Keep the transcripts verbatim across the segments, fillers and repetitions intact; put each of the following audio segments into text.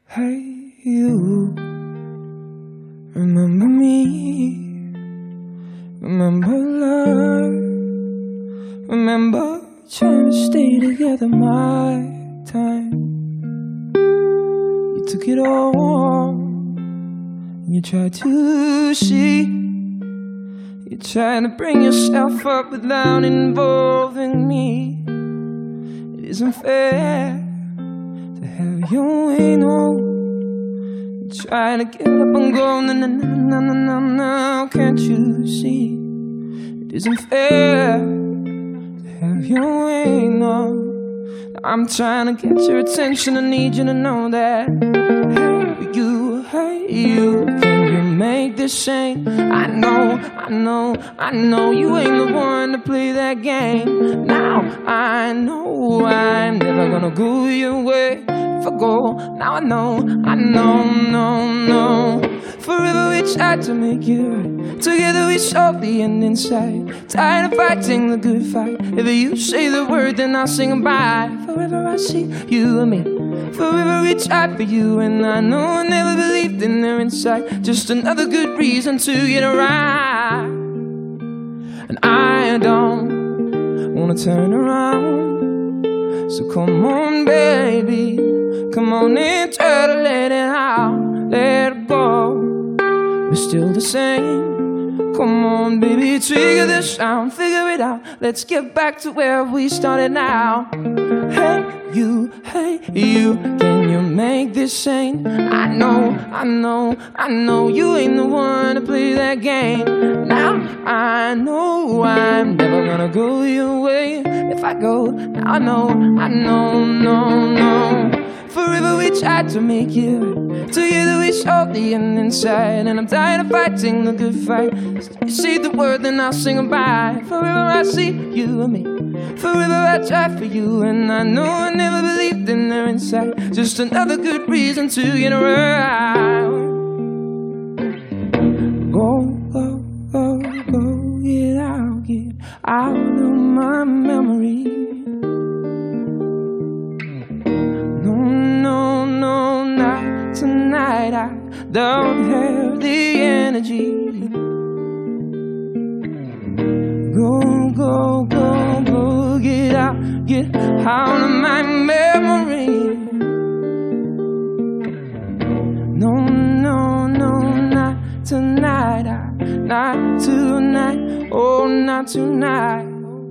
Hey, you, remember me, remember love, remember trying to stay together my time. You took it all, and you tried to see, you're trying to bring yourself up without involving me. It isn't fair to have your way, no. Trying to get up and go, no, no, no, no, no, no. Can't you see? It isn't fair to have your way, no. I'm trying to get your attention, I need you to know that. Hey, you, hey, you, can you make this change? I know, I know, I know you ain't the one to play that game. Now I know I'm never gonna go your way. If I go, now I know, I know, no, no. Forever we tried to make it right, together we saw the end inside. Tired of fighting the good fight. If you say the word, then I'll sing goodbye. Forever I see you and me, forever we tried for you. And I know I never believed in their insight. Just another good reason to get right. And I don't wanna turn around, so come on baby, come on and try to let it out, let it go. We're still the same. Come on, baby, trigger the sound, figure it out. Let's get back to where we started now. Hey, you, hey, you, can you make this sane? I know, I know, I know you ain't the one to play that game. Now I know I'm never gonna go your way. If I go, now I know, I know, no, no. Forever we tried to make it right, together we saw the end inside. And I'm tired of fighting the good fight. You say the word, then I'll sing goodbye. Forever I see you and me, forever I try for you. And I know I never believed in their insight. Just another good reason to get around. Go, go, go, go, get out, get out of my memory. Tonight I don't have the energy. Go, go, go, go, get out, get out of my memory. No, no, no, not tonight, I, not tonight, oh, not tonight.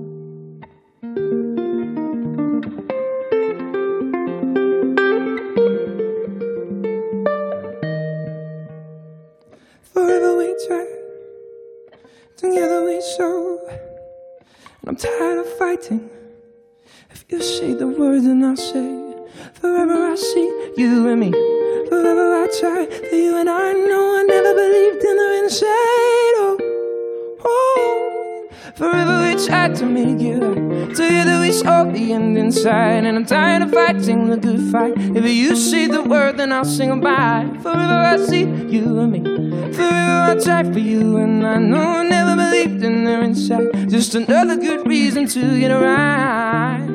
Forever we tried, together we saw. And I'm tired of fighting. If you say the word, then I'll say. Forever I see you and me, forever I try for you. And I know I never believed in the inside. Oh, oh. Forever we tried to make it right, together we saw the end inside. And I'm tired of fighting the good fight. If you say the word, then I'll sing goodbye. Forever I see you and me, forever I tried for you. And I know I never believed in their insight. Just another good reason to get around.